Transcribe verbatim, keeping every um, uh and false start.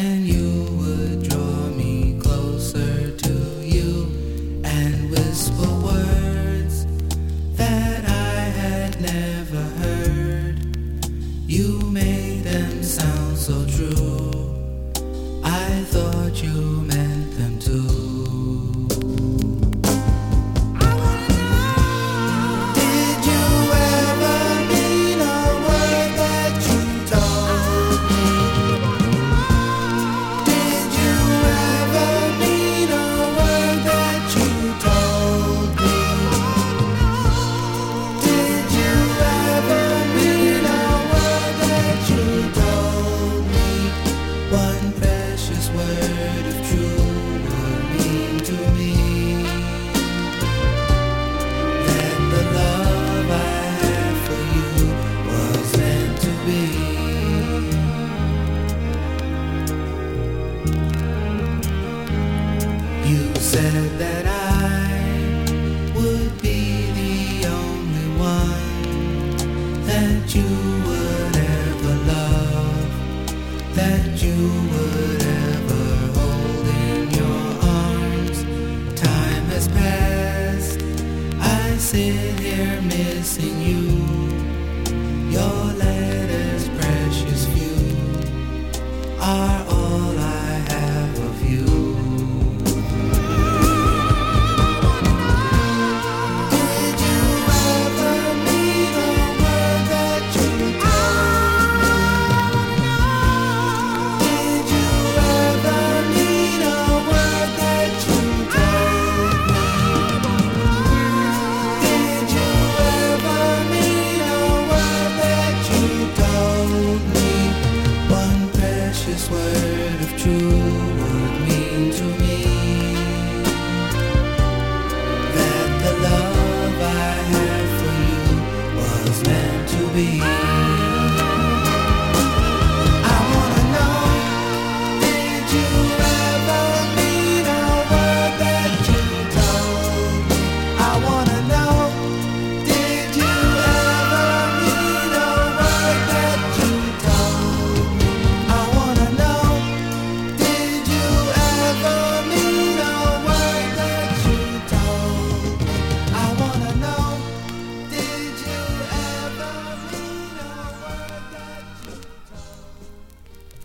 and you would draw me closer to you and whisper words that I had never heard. You made them sound so true, I thought you meant them too. One precious word of truth would mean to me that the love I had for you was meant to be. You said that I would be the only one that you would ever love, that you would ever hold in your arms. Time has passed, I sit here missing you. Your letters, precious few, are all